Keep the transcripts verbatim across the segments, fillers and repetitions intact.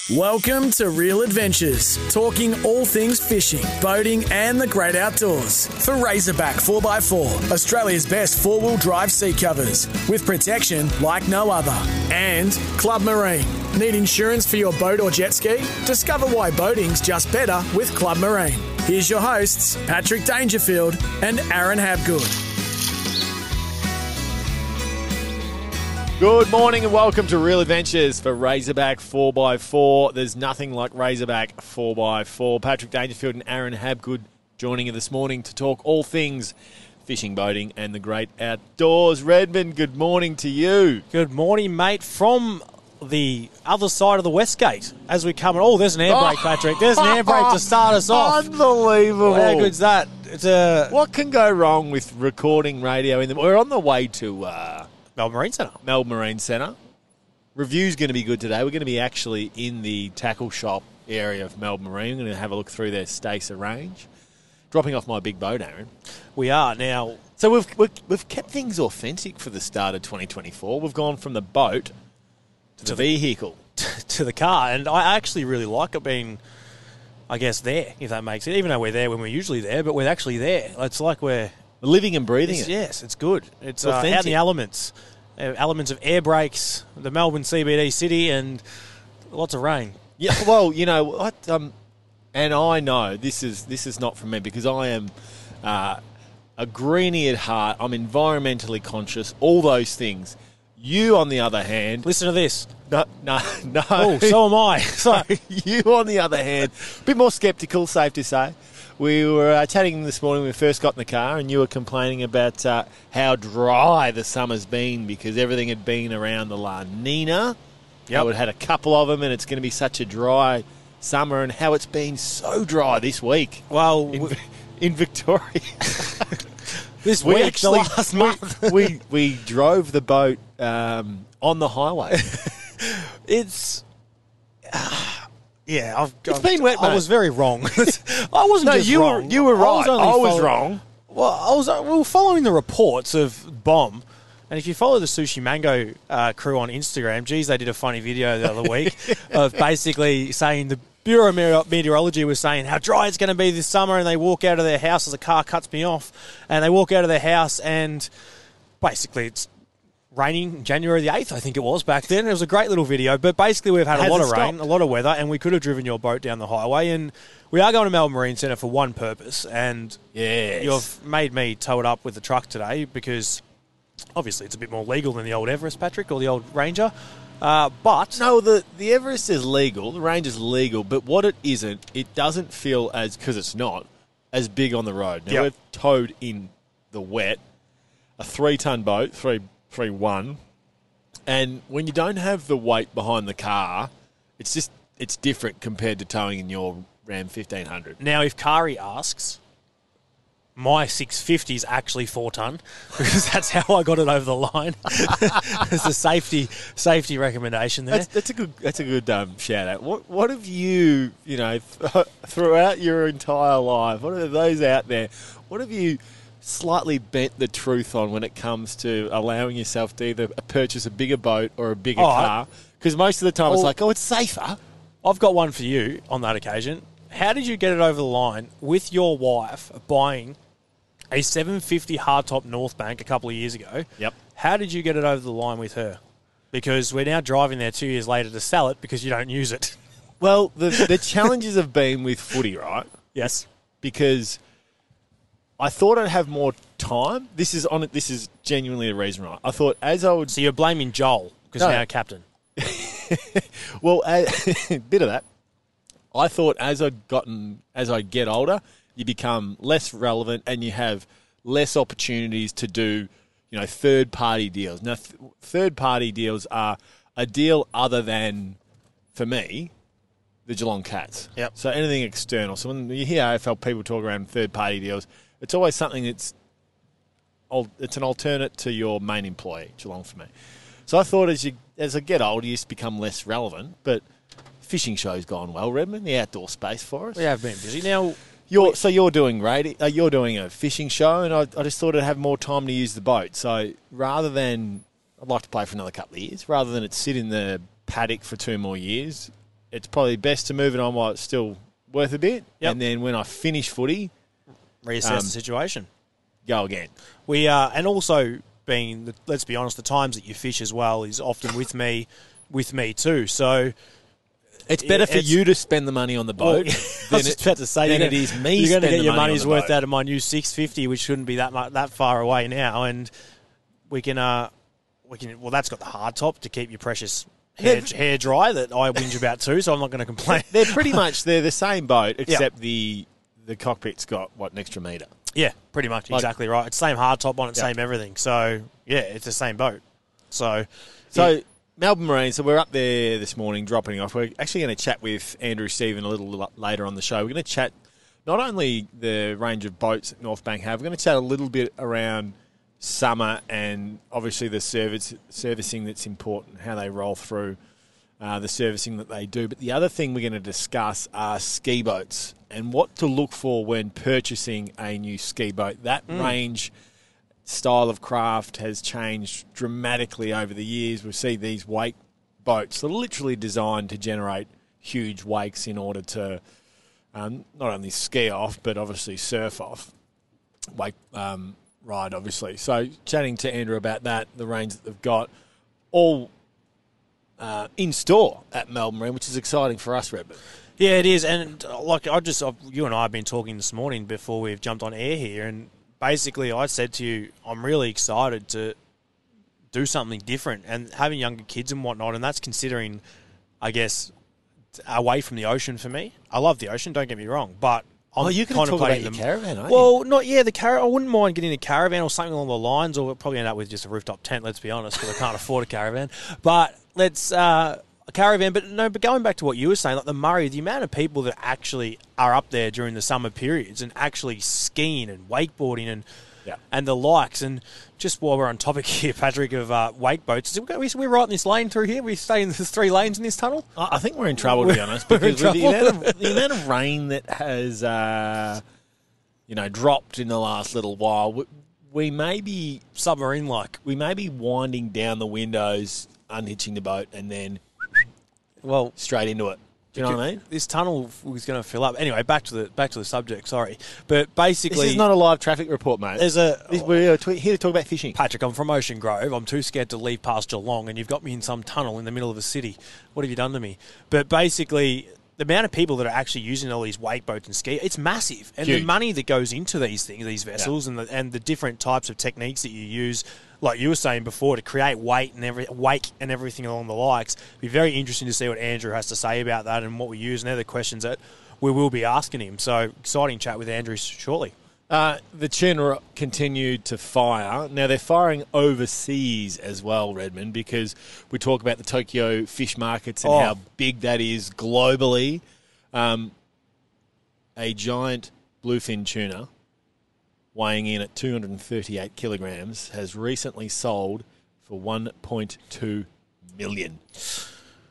Welcome to Real Adventures, talking all things fishing, boating and the great outdoors. For Razorback four by four, Australia's best four-wheel drive seat covers, with protection like no other. And Club Marine. Need insurance for your boat or jet ski? Discover why boating's just better with Club Marine. Here's your hosts, Patrick Dangerfield and Aaron Habgood. Good morning and welcome to Real Adventures for Razorback four by four. There's nothing like Razorback four by four. Patrick Dangerfield and Aaron Habgood joining you this morning to talk all things fishing, boating and the great outdoors. Redmond, good morning to you. Good morning, mate, from the other side of the West Gate as we come. Oh, there's an air brake, Patrick. There's an air brake to start us off. Unbelievable. How good's that? It's a What can go wrong with recording radio? In the, we're on the way to... Uh, Melbourne Marine Centre. Melbourne Marine Centre. Review's going to be good today. We're going to be actually in the tackle shop area of Melbourne Marine. We're going to have a look through their Stacer range. Dropping off my big boat, Aaron. We are now. So we've, we've we've kept things authentic for the start of twenty twenty-four. We've gone from the boat to, to the vehicle. To the car. And I actually really like it being, I guess, there, if that makes it. Even though we're there when we're usually there, but we're actually there. It's like we're... living and breathing it's, it. Yes, it's good. It's, It's uh, out in authentic. the elements. Uh, elements of air brakes, the Melbourne C B D city, and lots of rain. Yeah, well, you know what, um, and I know this is this is not from me because I am uh, a greenie at heart. I'm environmentally conscious, all those things. You, on the other hand, Listen to this. no, no, no. Oh, so am I. So You, on the other hand, a bit more sceptical, safe to say. We were uh, chatting this morning when we first got in the car, and you were complaining about uh, how dry the summer's been because everything had been around the La Nina. Yep. It had a couple of them, and it's going to be such a dry summer, and how it's been so dry this week. Well, in, in Victoria. this we week, actually, the last month. we, we drove the boat um, on the highway. It's... Uh, yeah, I've, It's I've, been wet, I mate. was very wrong. I wasn't No, just you wrong. were you were I right. was, I only was, follow- wrong. Well, I was. Uh, we were following the reports of Bomb, and if you follow the Sushi Mango uh, crew on Instagram, geez, they did a funny video the other week of basically saying the Bureau of Meteor- Meteorology was saying how dry it's going to be this summer, and they walk out of their house as a car cuts me off, and they walk out of their house, and basically it's raining January the eighth, I think it was back then. It was a great little video, but basically we've had a Has lot it of rain, stopped? a lot of weather, and we could have driven your boat down the highway, and we are going to Melbourne Marine Centre for one purpose, and Yes. you've made me tow it up with the truck today because obviously it's a bit more legal than the old Everest, Patrick, or the old Ranger, uh, but... No, the, the Everest is legal, the Range is legal, but what it isn't, it doesn't feel as, because it's not, as big on the road. Now, Yep. we've towed in the wet, a three-ton boat, three, three one, and when you don't have the weight behind the car, it's just, it's different compared to towing in your Ram fifteen hundred. Now, if Kari asks, my six fifty is actually four ton because that's how I got it over the line. It's a safety safety recommendation there. That's, that's a good. That's a good um, shout out. What What have you, you know, th- throughout your entire life? What are those out there? What have you slightly bent the truth on when it comes to allowing yourself to either purchase a bigger boat or a bigger Oh, car? Because most of the time it's Well- like, oh, it's safer. I've got one for you on that occasion. How did you get it over the line with your wife buying a seven fifty hardtop North Bank a couple of years ago? Yep. How did you get it over the line with her? Because we're now driving there two years later to sell it because you don't use it. Well, the the challenges have been with footy, right? Yes. Because I thought I'd have more time. This is on. This is genuinely the reason, right? I thought as I would. So you're blaming Joel because No. now captain. Well, a bit of that. I thought as I'd gotten, as I get older, you become less relevant and you have less opportunities to do, you know, third-party deals. Now, th- third-party deals are a deal other than, for me, the Geelong Cats. Yep. So anything external. So when you hear A F L people talk around third-party deals, it's always something that's, al- it's an alternate to your main employee, Geelong for me. So I thought as you as I get older, you just become less relevant. But fishing show's gone well, Redmond, the outdoor space for us. We have been busy. Now, You're, so you're doing radio, uh, you're doing a fishing show, and I, I just thought I'd have more time to use the boat. So rather than, I'd like to play for another couple of years, rather than it sit in the paddock for two more years, it's probably best to move it on while it's still worth a bit. Yep. And then when I finish footy, Reassess Um, the situation. go again. We uh, and also being, the, let's be honest, the times that you fish as well is often with me, with me too. So It's better for it's- you to spend the money on the well, boat I than, was just it, about to say than you're it gonna- is me You're going to spending get the your money money's on the worth boat. out of my new six fifty, which shouldn't be that mu- that far away now, and we can uh, we can well that's got the hard top to keep your precious hair, They've- hair dry that I whinge about too, so I'm not going to complain. They're pretty much they're the same boat, except the the cockpit's got what an extra metre. Yeah, pretty much, Like- exactly right. It's same hard top on it, Yeah. same everything. So yeah, it's the same boat. So So yeah. Melbourne Marine. So we're up there this morning, dropping off. We're actually going to chat with Andrew Stephen a little l- later on the show. We're going to chat not only the range of boats that North Bank have. We're going to chat a little bit around summer and obviously the service servicing that's important, how they roll through. Uh, the servicing that they do. But the other thing we're going to discuss are ski boats and what to look for when purchasing a new ski boat. That Mm. range, style of craft has changed dramatically over the years. We see these wake boats that are literally designed to generate huge wakes in order to um, not only ski off, but obviously surf off. Wake um, ride, obviously. So chatting to Andrew about that, the range that they've got, all Uh, in store at Melbourne Marine, which is exciting for us, Redmond. Yeah, it is, and uh, like I just, I've, you and I have been talking this morning before we've jumped on air here, and basically I said to you, I'm really excited to do something different, and having younger kids and whatnot, and that's considering, I guess, away from the ocean for me. I love the ocean, don't get me wrong, but I'm Oh, you can talk about contemplating your them. caravan, aren't you? Well, not yeah, the car. I wouldn't mind getting a caravan or something along the lines, or we'll probably end up with just a rooftop tent. Let's be honest, because I can't afford a caravan. But let's uh, a caravan. But no, but going back to what you were saying, like the Murray, the amount of people that actually are up there during the summer periods and actually skiing and wakeboarding and Yeah. and the likes. And just while we're on topic here, Patrick, of uh, wake boats, is we we're right in this lane through here. We stay in there's three lanes in this tunnel. I I think we're in trouble, to be honest, We're in because with the trouble. amount, of, the amount of rain that has, uh, you know, dropped in the last little while, we, we may be Submarine like. we may be winding down the windows, unhitching the boat, and then Well, straight into it. Do you know what I mean? This tunnel was going to fill up. Anyway, back to the back to the subject. Sorry, but basically, This is not a live traffic report, mate. there's a This- We're here to talk about fishing. Patrick. I'm from Ocean Grove. I'm too scared to leave past Geelong, and you've got me in some tunnel in the middle of a city. What have you done to me? But basically, the amount of people that are actually using all these wake boats and ski, it's massive, and Huge. the money that goes into these things, these vessels, and the and the different types of techniques that you use. Like you were saying before, to create weight and every wake and everything along the likes. It'd be very interesting to see what Andrew has to say about that and what we use, and they're the questions that we will be asking him. So exciting chat with Andrew shortly. Uh, the tuna continued to fire. Now, they're firing overseas as well, Redmond, because we talk about the Tokyo fish markets and Oh. how big that is globally. Um, a giant bluefin tuna weighing in at two hundred thirty-eight kilograms has recently sold for one point two million dollars.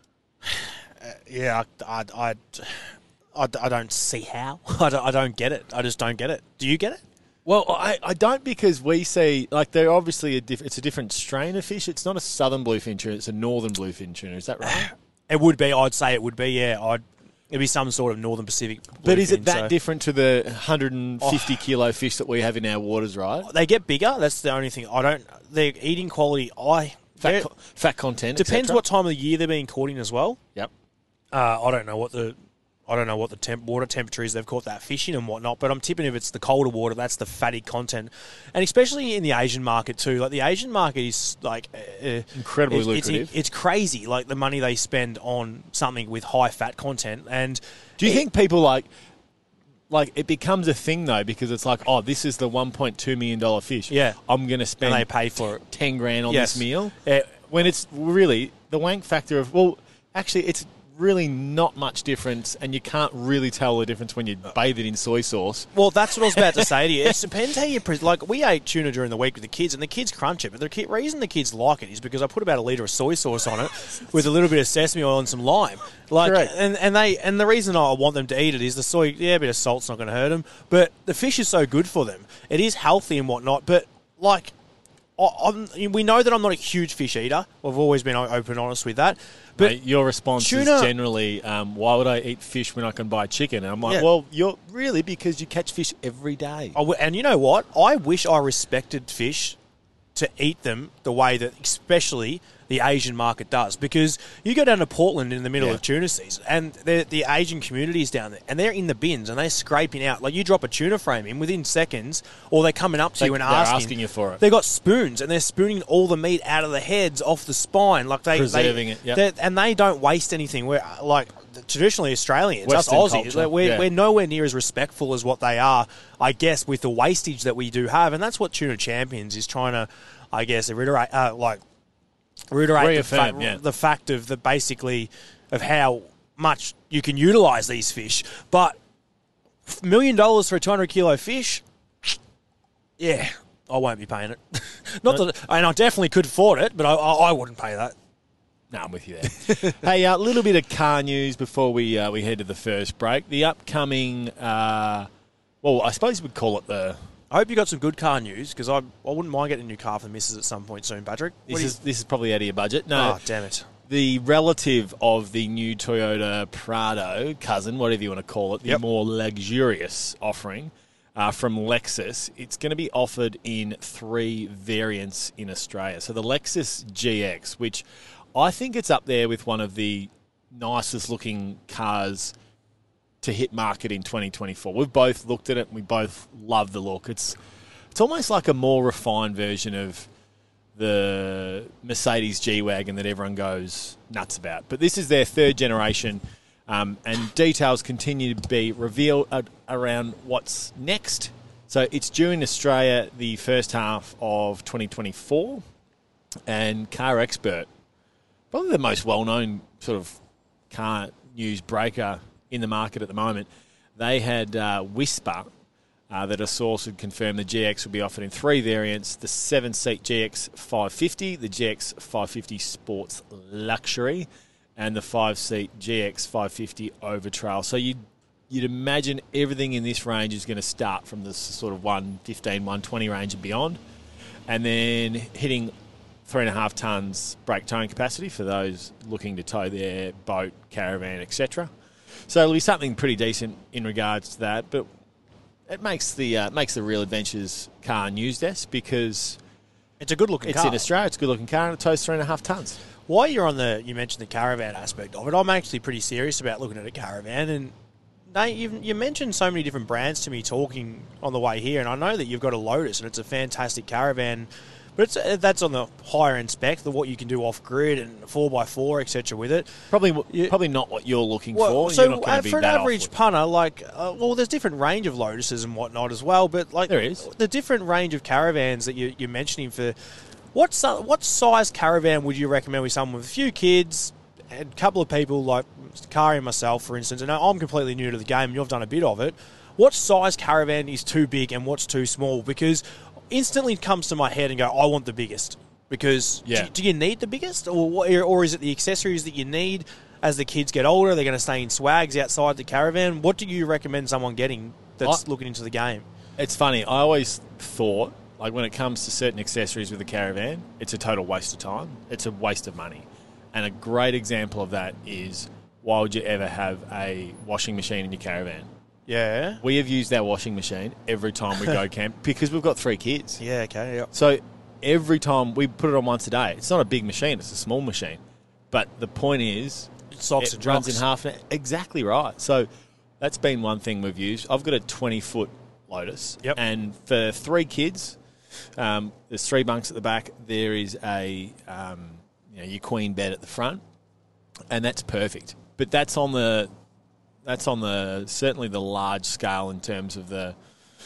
Yeah, I, I, I, I don't see how. I don't, I don't get it. I just don't get it. Do you get it? Well, I, I don't, because we see, like, they're obviously a diff- it's a different strain of fish. It's not a southern bluefin tuna, it's a northern bluefin tuna. Is that right? It would be. I'd say it would be. Yeah, I'd. It'd be some sort of Northern Pacific. But is it bluefin, that so- different to the one hundred fifty kilo fish that we have in our waters, right? They get bigger. That's the only thing. I don't. Their eating quality. I Fat, they're- co- fat content. et depends cetera? what time of the year they're being caught in as well. Yep. Uh, I don't know what the. I don't know what the temp, water temperature is they've caught that fish in and whatnot, but I'm tipping if it's the colder water, that's the fatty content. And especially in the Asian market too. Like the Asian market is like... Uh, Incredibly it's, it's- lucrative. It's, crazy, like the money they spend on something with high fat content. And Do you it- think people like, like it becomes a thing though, because it's like, oh, this is the one point two million dollars fish. Yeah. I'm going to spend And they pay for it. ten grand on Yes. this meal. Yeah. When it's really the wank factor of, well, actually, it's really not much difference, and you can't really tell the difference when you bathe it in soy sauce. Well, that's what I was about to say to you. It depends how you... Pre- like, we ate tuna during the week with the kids, and the kids crunch it, but the ki- reason the kids like it is because I put about a litre of soy sauce on it with a little bit of sesame oil and some lime. Like, Correct. and, and they and the reason I want them to eat it is the soy... Yeah, a bit of salt's not going to hurt them, but the fish is so good for them. It is healthy and whatnot, but, like... I, I'm, we know that I'm not a huge fish eater. I've always been open and honest with that. But Mate, your response tuna, is generally, um, why would I eat fish when I can buy chicken? And I'm like, Yeah. well, you're really because you catch fish every day. I w- and you know what? I wish I respected fish to eat them the way that especially the Asian market does. Because you go down to Portland in the middle Yeah. of tuna season and the Asian community is down there and they're in the bins and they're scraping out. Like you drop a tuna frame in within seconds or they're coming up to They- you and they're asking, asking you for it. They've got spoons and they're spooning all the meat out of the heads, off the spine. Like they, Preserving they, it, yep. they're- And they don't waste anything. We're like traditionally Australians, Western us Aussies, culture, like, we're, yeah. we're nowhere near as respectful as what they are, I guess, with the wastage that we do have. And that's what Tuna Champions is trying to, I guess, reiterate, uh, like, reiterate the, Reaffirm, fact, yeah. the fact of the basically of how much you can utilise these fish. But a million dollars for a two hundred kilo fish, yeah, I won't be paying it. Not that, and I definitely could afford it, but I, I, I wouldn't pay that. No, I'm with you there. Hey, a uh, little bit of car news before we uh, we head to the first break. The upcoming, uh, well, I suppose we'd call it the. I hope you got some good car news because I, I wouldn't mind getting a new car for the missus at some point soon, Patrick. What This do you- is this is probably out of your budget. No, oh, damn it. the relative of the new Toyota Prado, cousin, whatever you want to call it, the Yep. more luxurious offering uh, from Lexus. It's going to be offered in three variants in Australia. So the Lexus G X, which I think it's up there with one of the nicest looking cars to hit market in twenty twenty-four. We've both looked at it and we both love the look. It's it's almost like a more refined version of the Mercedes G-Wagon that everyone goes nuts about. But this is their third generation, um, and details continue to be revealed uh, around what's next. So it's due in Australia the first half of twenty twenty-four, and Car Expert, probably the most well-known sort of car news breaker in the market at the moment, they had uh, Whisper uh, that a source had confirmed the G X will be offered in three variants: the seven-seat G X five fifty, the G X five fifty Sports Luxury, and the five-seat G X five fifty Overtrail. So you'd, you'd imagine everything in this range is going to start from this sort of one fifteen, one twenty range and beyond, and then hitting three and a half tonnes brake towing capacity for those looking to tow their boat, caravan, et cetera. So it'll be something pretty decent in regards to that, but it makes the uh, makes the Real Adventures car news desk because It's a good looking it's car. in Australia, it's a good looking car, and it tows three and a half tonnes. While you're on the, you mentioned the caravan aspect of it, I'm actually pretty serious about looking at a caravan. And Nate, you've, you mentioned so many different brands to me talking on the way here, and I know that you've got a Lotus, and it's a fantastic caravan. But it's, uh, that's on the higher end spec, the what you can do off grid and four by four, et cetera, with it. Probably You- probably not what you're looking Well, for. so you're not going uh, to be for an that average off with- punter, like, uh, well, there's different range of Lotuses and whatnot as well. But like, There is. the different range of caravans that you, you're mentioning for what si- what size caravan would you recommend with someone with a few kids and a couple of people like Kari and myself, for instance? And I'm completely new to the game, and you've done a bit of it. What size caravan is too big and what's too small? Because instantly it comes to my head and go, I want the biggest. Because Yeah. do, do you need the biggest, or what- or is it the accessories that you need as the kids get older? They're going to stay in swags outside the caravan. What do you recommend someone getting that's I- looking into the game? It's funny. I always thought, like, when it comes to certain accessories with a caravan, it's a total waste of time. It's a waste of money. And a great example of that is, why would you ever have a washing machine in your caravan? Yeah. We have used our washing machine every time we go camp because we've got three kids. Yeah. Okay. Yeah. So every time we put it on once a day, it's not a big machine, it's a small machine. But the point is, Socks it and runs jocks. in half an hour. Exactly right. So that's been one thing we've used. I've got a twenty-foot Lotus. Yep. And for three kids, um, there's three bunks at the back. There is a um, you know, your queen bed at the front, and that's perfect. But that's on the that's on the certainly the large scale in terms of the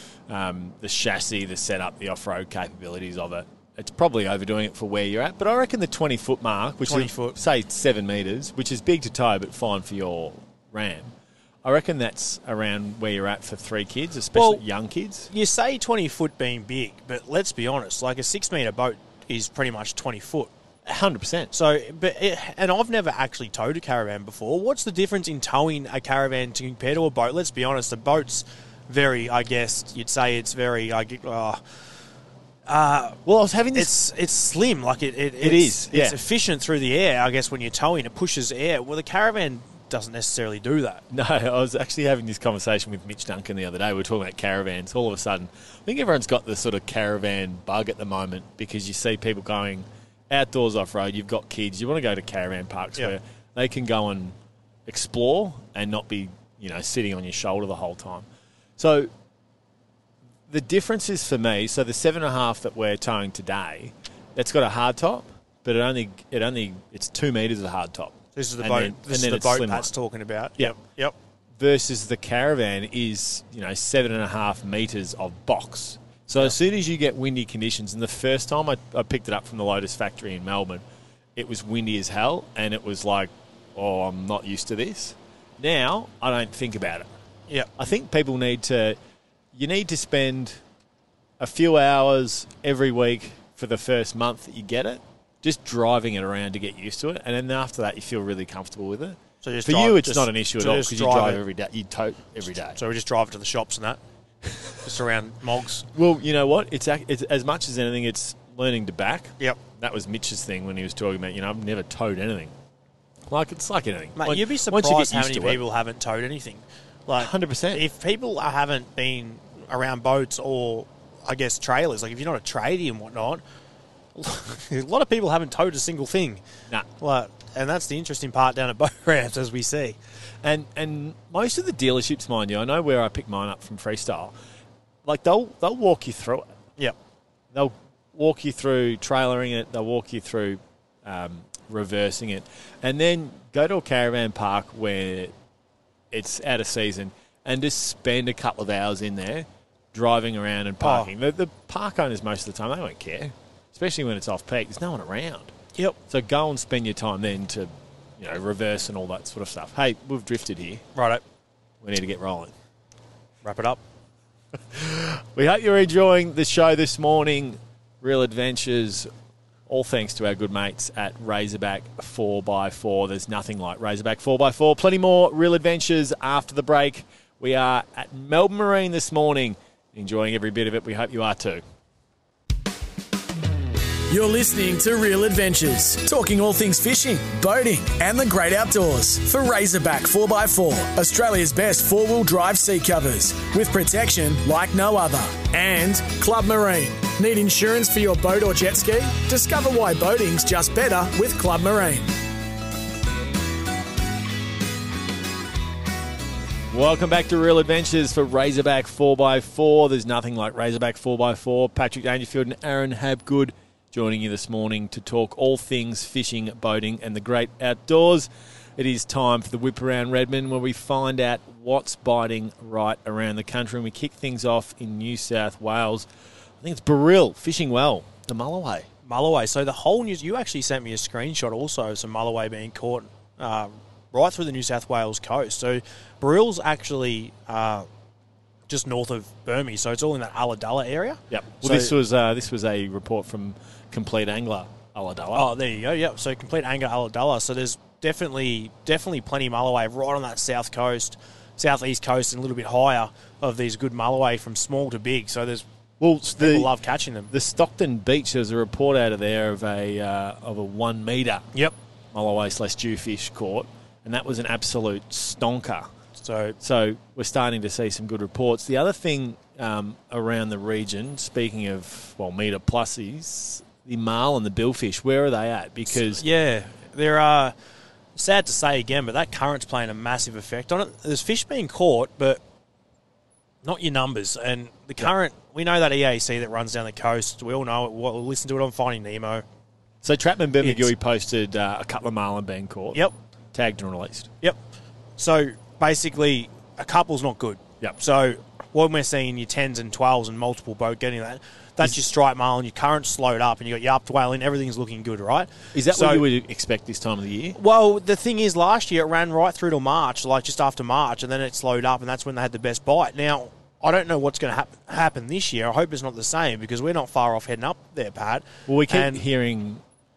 um, the chassis, the setup, the off-road capabilities of it. It's probably overdoing it for where you're at, but I reckon the twenty-foot mark, which twenty is, foot. say, seven metres, which is big to tow but fine for your Ram, I reckon that's around where you're at for three kids, especially Well, young kids. You say twenty foot being big, but let's be honest. Like a six meter boat is pretty much twenty foot. one hundred percent. So, but it, and I've never actually towed a caravan before. What's the difference in towing a caravan to compare to a boat? Let's be honest, a boat's very, I guess you'd say it's very, I get, uh, Uh, Well, I was having this. it's it's slim, like it. It, It it's, is, yeah. It's efficient through the air, I guess. When you're towing, it pushes air. Well, the Caravan doesn't necessarily do that. No, I was actually having this conversation with Mitch Duncan the other day. We were talking about caravans. All of a sudden, I think everyone's got the sort of caravan bug at the moment because you see people going outdoors off-road. You've got kids. You want to go to caravan parks Yeah. where they can go and explore and not be, you know, sitting on your shoulder the whole time. So the difference is for me, so the seven and a half that we're towing today, it's got a hard top, but it only, it only, it's two metres of hard top. This is the And boat. then- this and is then the it's boat slimmer. Pat's talking about. Yep. Yep. Versus the caravan is, you know, seven and a half metres of box. So as soon as you get windy conditions, and the first time I, I picked it up from the Lotus factory in Melbourne, it was windy as hell, and it was like, oh, I'm not used to this. Now, I don't think about it. Yep. I think people need to, you need to spend a few hours every week for the first month that you get it, just driving it around to get used to it, and then after that you feel really comfortable with it. So just For drive- you, it's just- not an issue at so all just because you drive drive it. every day, you tote every day. So we just drive it to the shops and that, just around Mogs. Well, you know what? It's, ac- it's as much as anything, it's learning to back. Yep. That was Mitch's thing when he was talking about, you know, I've never towed anything. Like, it's like anything. Mate, Once- you'd be once you surprised get how used many to it- people haven't towed anything. Like one hundred percent. If people haven't been around boats or, I guess, trailers, like if you're not a tradie and whatnot, a lot of people haven't towed a single thing. Nah. Like, and that's the interesting part down at boat ramps, as we see. And and most of the dealerships, mind you, I know where I picked mine up from Freestyle, like they'll they'll walk you through it. Yep. They'll walk you through trailering it. They'll walk you through um, reversing it, and then go to a caravan park where it's out of season and just spend a couple of hours in there driving around and parking. The, the park owners most of the time they won't care, especially when it's off peak. There's no one around. Yep. So go and spend your time then to, you know, reverse and all that sort of stuff. Hey, we've drifted here. Righto. We need to get rolling. Wrap it up. We hope you're enjoying the show this morning. Real Adventures, all thanks to our good mates at Razorback four by four. There's nothing like Razorback four by four. Plenty more Real Adventures after the break. We are at Melbourne Marine this morning, enjoying every bit of it. We hope you are too. You're listening to Real Adventures, talking all things fishing, boating, and the great outdoors for Razorback four by four, Australia's best four-wheel drive seat covers, with protection like no other. And Club Marine. Need insurance for your boat or jet ski? Discover why boating's just better with Club Marine. Welcome back to Real Adventures for Razorback four by four. There's nothing like Razorback four by four. Patrick Dangerfield and Aaron Habgood joining you this morning to talk all things fishing, boating, and the great outdoors. It is time for the Whip Around Redmond, where we find out what's biting right around the country. And we kick things off in New South Wales. I think it's Baril, fishing well, the Mulloway. Mulloway. So the whole news, you actually sent me a screenshot also of some Mulloway being caught uh, right through the New South Wales coast. So Baril's actually uh, just north of Burmese, so it's all in that Ulladulla area. Yep. Well, So- this was uh, this was a report from Complete Angler, Ulladulla. Oh, there you go. Yep. So complete anger Ulladulla. So there's definitely definitely plenty of Mulloway right on that south coast, southeast coast, and a little bit higher of these good Mulloway from small to big. So there's Well, people the, love catching them. the Stockton Beach, there's a report out of there of a uh, of a one metre Yep. Mulloway slash jewfish caught, and that was an absolute stonker. So So we're starting to see some good reports. The other thing um, around the region, speaking of, well, metre plusies, the marl and the billfish, where are they at? Because yeah, there are. Sad to say again, but that current's playing a massive effect on it. There's fish being caught, but not your numbers. And the current, we know that E A C that runs down the coast. We all know it. We'll listen to it on Finding Nemo. so Trapman It's- Bermagui posted uh, a couple of marlin being caught. Yep. Tagged and released. Yep. So basically, a couple's not good. Yep. So when we're seeing your tens and twelves and multiple boat getting that, that's your striped marlin, your current slowed up, and you got your upped whale in. Everything's looking good, right? Is that So- what you would expect this time of the year? Well, the thing is, last year it ran right through to March, like just after March, and then it slowed up, and that's when they had the best bite. Now, I don't know what's going to hap- happen this year. I hope it's not the same because we're not far off heading up there, Pat. Well, we keep And- hearing.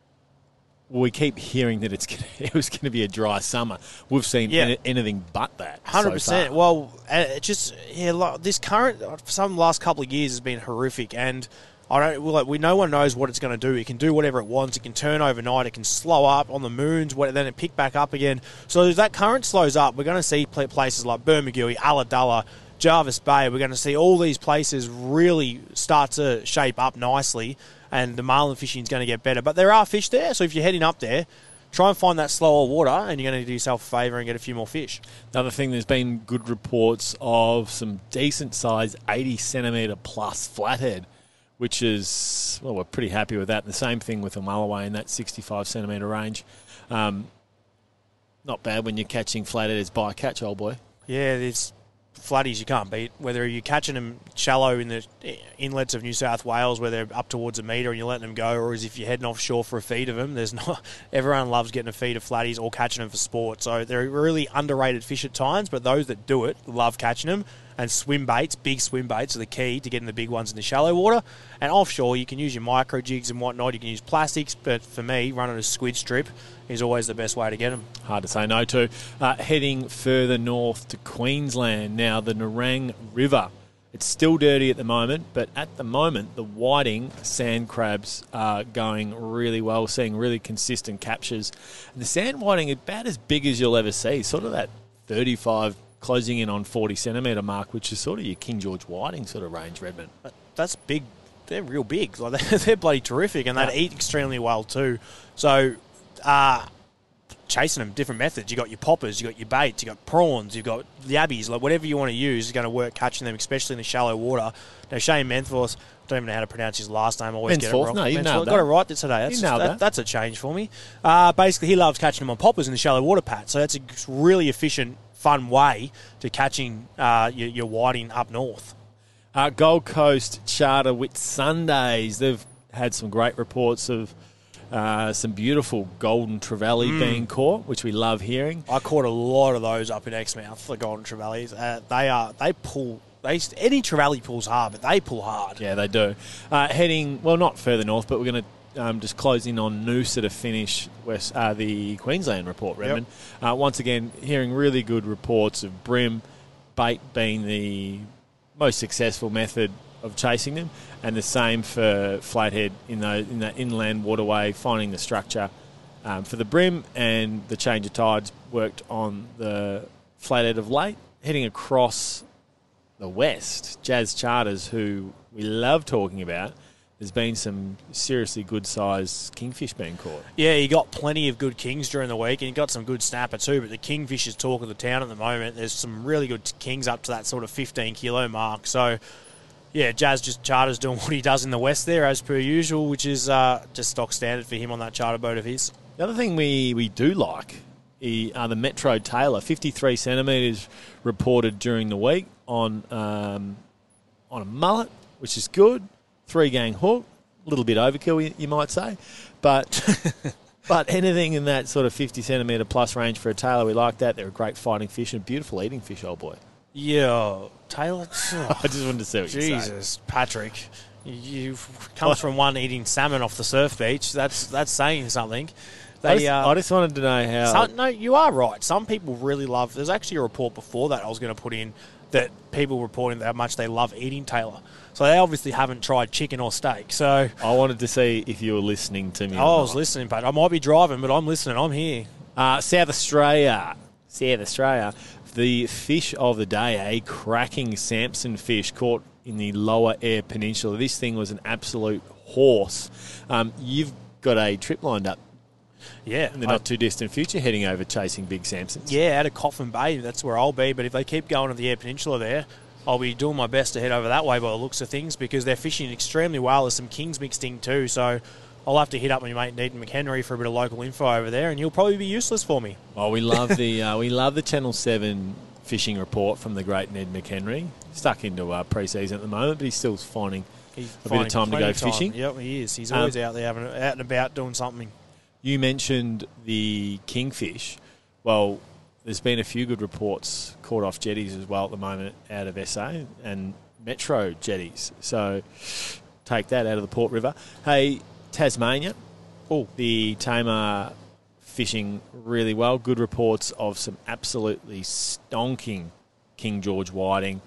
Well, we keep hearing that it's gonna, it was going to be a dry summer. We've seen Yeah. any, anything but that. Hundred so percent. far. Well, uh, it just yeah, like, this current for some last couple of years has been horrific, and I don't. Well, like, we no one knows what it's going to do. It can do whatever it wants. It can turn overnight. It can slow up on the moons. What, then it pick back up again. So as that current slows up, we're going to see places like Bermagui, Ulladulla, Jarvis Bay. We're going to see all these places really start to shape up nicely, and the marlin fishing is going to get better. But there are fish there, so if you're heading up there, try and find that slower water, and you're going to do yourself a favour and get a few more fish. Another thing, there's been good reports of some decent size eighty centimetre plus flathead, which is, well, we're pretty happy with that. And the same thing with a mulloway in that sixty-five centimetre range. Um, not bad when you're catching flatheads by catch, old boy. Yeah, there's flatties you can't beat. Whether you're catching them shallow in the inlets of New South Wales where they're up towards a metre and you're letting them go, or as if you're heading offshore for a feed of them, there's not. Everyone loves getting a feed of flatties or catching them for sport. So they're really underrated fish at times, but those that do it love catching them. And swim baits, big swim baits, are the key to getting the big ones in the shallow water. And offshore, you can use your micro jigs and whatnot. You can use plastics, but for me, running a squid strip is always the best way to get them. Hard to say no to. Uh, heading further north to Queensland now, the Nerang River. It's still dirty at the moment, but at the moment, the whiting sand crabs are going really well, seeing really consistent captures. And the sand whiting is about as big as you'll ever see, sort of that thirty-five closing in on forty centimetre mark, which is sort of your King George whiting sort of range, Redmond. That's big. They're real big. Like they're, they're bloody terrific, and they Yeah. eat extremely well too. So, uh, chasing them, different methods. You got your poppers, you got your baits, you got prawns, you've got yabbies. Like whatever you want to use is going to work catching them, especially in the shallow water. Now Shane Menforth, I don't even know how to pronounce his last name. I always get it Menforth? wrong. No, you Menforth. nailed Got that. it right today. That's, You nailed that, that. that's a change for me. Uh, basically, he loves catching them on poppers in the shallow water, Pat. So that's a really efficient, fun way to catching uh, your, your whiting up north. Uh, Gold Coast Charter Whit Sundays. They've had some great reports of uh, some beautiful golden trevally Mm. being caught, which we love hearing. I caught a lot of those up in Exmouth, the golden trevallies. Uh, they are they pull. They any trevally pulls hard, but they pull hard. Yeah, they do. Uh, heading, well, not further north, but we're going to um, just close in on Noosa to finish west, uh, the Queensland report, Redmond. Yep. Uh, once again, hearing really good reports of bream, bait being the most successful method of chasing them, and the same for flathead in, the, in that inland waterway, finding the structure. Um, for the bream and the change of tides worked on the flathead of late. Heading across the west, Jazz Charters, who we love talking about, there's been some seriously good-sized kingfish being caught. Yeah, you got plenty of good kings during the week, and you got some good snapper too, but the kingfish is talk of the town at the moment. There's some really good kings up to that sort of fifteen kilo mark. So, yeah, Jazz just Charters doing what he does in the west there, as per usual, which is uh, just stock standard for him on that charter boat of his. The other thing we, we do like are the Metro Tailor, fifty-three centimetres reported during the week on um, on a mullet, which is good. Three-gang hook, a little bit overkill, you, you might say. But but anything in that sort of fifty centimetre plus range for a tailor, we like that. They're a great fighting fish and a beautiful eating fish, old boy. Yeah, Taylor. I just wanted to see what you say. Jesus, Patrick. You comes from one eating salmon off the surf beach. That's that's saying something. They, I, just, uh, I just wanted to know how... some, no, you are right. Some people really love... There's actually a report before that I was going to put in that people reporting how much they love eating Taylor. So they obviously haven't tried chicken or steak. So I wanted to see if you were listening to me. oh, I was listening, Pat. I might be driving, but I'm listening. I'm here. Uh, South Australia. South Australia. The fish of the day, a cracking Samson fish caught in the Lower Eyre Peninsula. This thing was an absolute horse. Um, you've got a trip lined up Yeah. in the I- not too distant future heading over chasing big Samsons. Yeah, out of Coffin Bay, that's where I'll be. But if they keep going to the Eyre Peninsula there, I'll be doing my best to head over that way by the looks of things because they're fishing extremely well. There's some kings mixed in too, so I'll have to hit up my mate Neaton McHenry for a bit of local info over there, and he'll probably be useless for me. Oh, we love the uh, we love the Channel Seven fishing report from the great Ned McHenry. Stuck into uh, pre-season at the moment, but he's still finding He's a bit of time to plenty go of time. fishing. Yep, he is. He's Um, always out there having, out and about doing something. You mentioned the kingfish. Well, there's been a few good reports caught off jetties as well at the moment out of S A and Metro jetties. So take that out of the Port River. Hey, Tasmania. Oh, the Tamar fishing really well. Good reports of some absolutely stonking King George whiting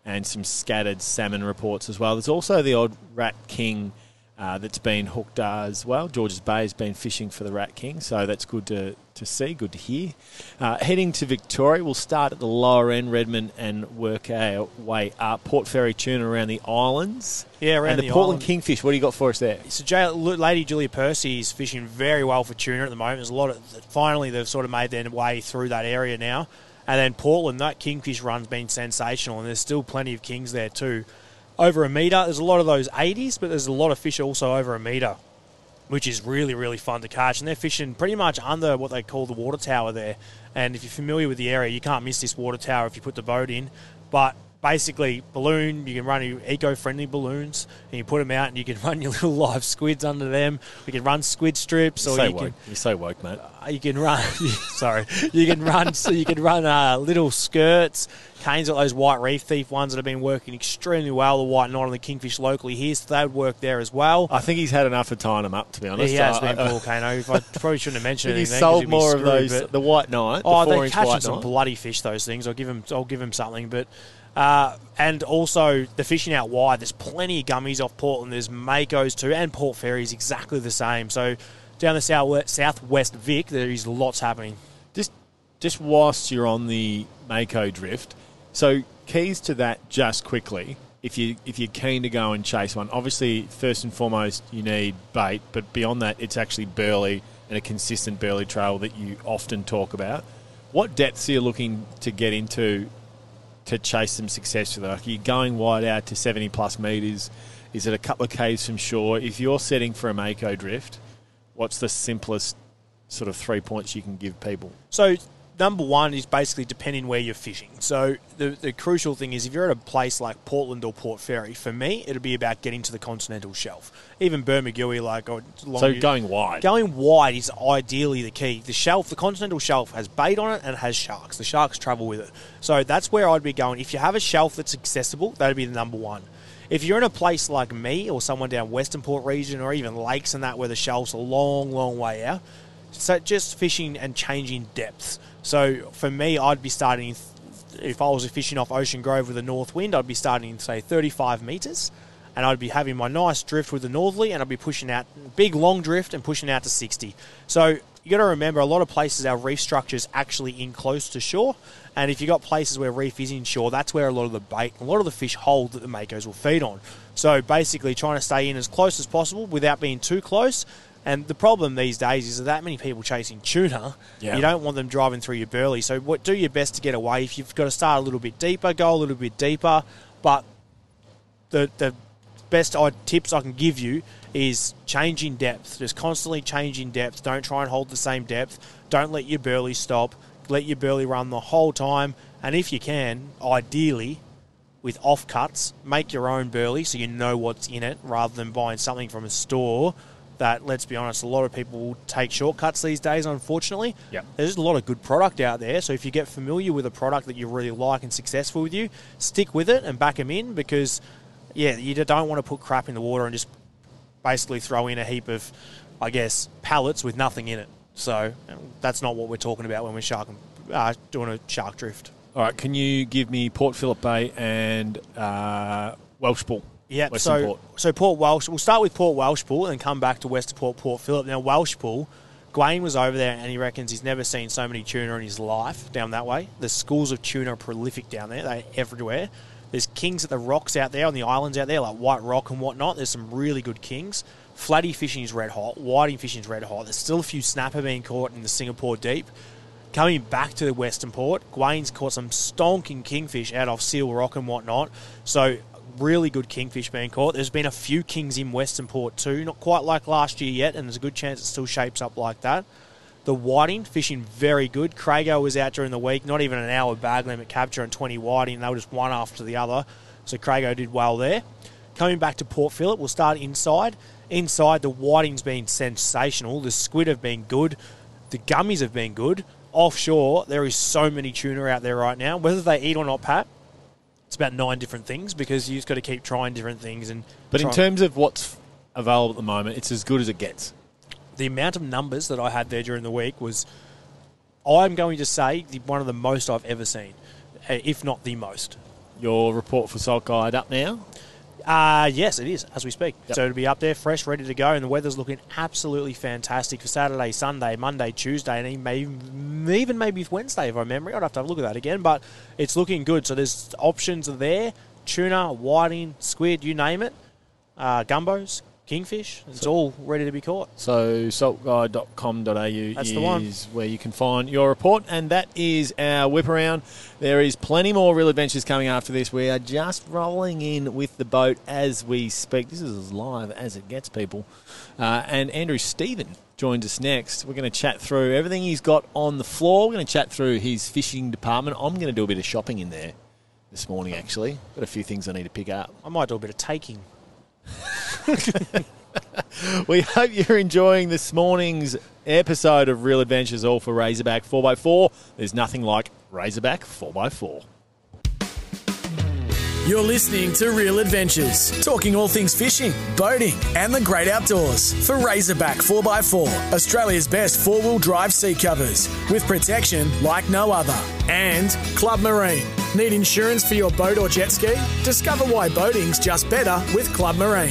and some scattered salmon reports as well. There's also the odd Rat King uh, that's been hooked uh, as well. Georges Bay has been fishing for the Rat King, so that's good to, to see, good to hear. Uh, heading to Victoria, we'll start at the lower end, Redmond, and work our way up. Port Fairy tuna around the islands. Yeah, around and the, the Portland island. Kingfish. What do you got for us there? So J- Lady Julia Percy is fishing very well for tuna at the moment. There's a lot of, finally they've sort of made their way through that area now. And then Portland, that kingfish run's been sensational, and there's still plenty of kings there too. Over a metre, there's a lot of those eighties, but there's a lot of fish also over a metre, which is really, really fun to catch. And they're fishing pretty much under what they call the water tower there. And if you're familiar with the area, you can't miss this water tower if you put the boat in. But basically, balloon, you can run your eco-friendly balloons, and you put them out, and you can run your little live squids under them. You can run squid strips, You're or so you woke. can You're so woke, mate. uh, you can run. sorry, you can run. So you can run uh, little skirts. Kane's got those white reef thief ones that have been working extremely well. The white knot and the kingfish locally here, so they would work there as well. I think he's had enough of tying them up, to be Yeah, honest. he has I, been I, Paul Kano. If I probably shouldn't have mentioned he anything. 'cause sold he'd be more of screwed, those, but- the white knight, Oh, the they're four-inch catching white some knight. bloody fish, those things. I'll give him, I'll give him something. But uh, and also the fishing out wide. There's plenty of gummies off Portland. There's Makos too, and Port Fairy is exactly the same. So down the south southwest Vic, there is lots happening. Just, just whilst you're on the Mako drift, so keys to that just quickly. If you if you're keen to go and chase one, obviously first and foremost you need bait, but beyond that, it's actually burley and a consistent burley trail that you often talk about. What depths are you looking to get into to chase some success with it? Like, are you going wide out to seventy plus metres? Is it a couple of k's from shore? If you're setting for a Mako drift, what's the simplest sort of three points you can give people? So number one is basically depending where you're fishing. So the the crucial thing is if you're at a place like Portland or Port Fairy, for me, it'll be about getting to the continental shelf. Even Bermagui, like... Or long, So going wide. Going wide is ideally the key. The shelf, the continental shelf, has bait on it and it has sharks. The sharks travel with it. So that's where I'd be going. If you have a shelf that's accessible, that'd be the number one. If you're in a place like me or someone down Western Port region or even lakes and that where the shelf's a long, long way out, so just fishing and changing depths. So for me, I'd be starting, if I was fishing off Ocean Grove with a north wind, I'd be starting, say, thirty-five metres, and I'd be having my nice drift with the northerly, and I'd be pushing out, big long drift and pushing out to sixty. So you got to remember, a lot of places our reef structure's actually in close to shore, and if you got places where reef is inshore, that's where a lot of the bait, a lot of the fish hold that the Makos will feed on. So basically trying to stay in as close as possible without being too close. And the problem these days is that that many people chasing tuna, Yeah. you don't want them driving through your burley. So what, do your best to get away. If you've got to start a little bit deeper, go a little bit deeper. But the the best I, tips I can give you is changing depth. Just constantly changing depth. Don't try and hold the same depth. Don't let your burley stop. Let your burley run the whole time. And if you can, ideally, with offcuts, make your own burley so you know what's in it rather than buying something from a store that, let's be honest, a lot of people will take shortcuts these days, unfortunately. Yep. There's a lot of good product out there, so if you get familiar with a product that you really like and successful with you, stick with it and back them in because, yeah, you don't want to put crap in the water and just basically throw in a heap of, I guess, pallets with nothing in it. So that's not what we're talking about when we're shark, uh, doing a shark drift. All right, can you give me Port Phillip Bay and uh, Welsh Pool? Yeah, Western so Port. so Port Welsh. We'll start with Port Welsh Pool and come back to Western Port, Port Phillip. Now, Welsh Pool, Gwaine was over there and he reckons he's never seen so many tuna in his life down that way. The schools of tuna are prolific down there. They're everywhere. There's kings at the rocks out there, on the islands out there, like White Rock and whatnot. There's some really good kings. Flatty fishing is red hot. Whiting fishing is red hot. There's still a few snapper being caught in the Singapore Deep. Coming back to the Western Port, Gwaine's caught some stonking kingfish out of Seal Rock and whatnot. So really good kingfish being caught. There's been a few kings in Western Port too, not quite like last year yet, and there's a good chance it still shapes up like that. The whiting, fishing very good. Crago was out during the week, not even an hour bag limit capture and twenty whiting. They were just one after the other, so Crago did well there. Coming back to Port Phillip, we'll start inside. Inside, the whiting's been sensational. The squid have been good. The gummies have been good. Offshore, there is so many tuna out there right now. Whether they eat or not, Pat, it's about nine different things because you've just got to keep trying different things. And But try- in terms of what's available at the moment, it's as good as it gets. the amount of numbers that I had there during the week was, I'm going to say, the, one of the most I've ever seen, uh, if not the most. Your report for Salt Guide up now? Uh, yes, it is, as we speak. Yep. So it'll be up there, fresh, ready to go, and the weather's looking absolutely fantastic for Saturday, Sunday, Monday, Tuesday, and even even maybe Wednesday, if I remember. I'd have to have a look at that again, but it's looking good. So there's options there, tuna, whiting, squid, you name it, uh, gumbos, kingfish. It's so, all ready to be caught. So salt guide dot com dot a u That's is the one. where you can find your report, and that is our whip around. There is plenty more Real Adventures coming after this. We are just rolling in with the boat as we speak. This is as live as it gets, people. Uh, and Andrew Stephen joins us next. We're going to chat through everything he's got on the floor. We're going to chat through his fishing department. I'm going to do a bit of shopping in there this morning, actually. Got a few things I need to pick up. I might do a bit of taking. We hope you're enjoying this morning's episode of Real Adventures, all for Razorback four by four. There's nothing like Razorback four by four. You're listening to Real Adventures, talking all things fishing, boating and the great outdoors for Razorback four by four, Australia's best four-wheel drive seat covers with protection like no other. And Club Marine. Need insurance for your boat or jet ski? Discover why boating's just better with Club Marine.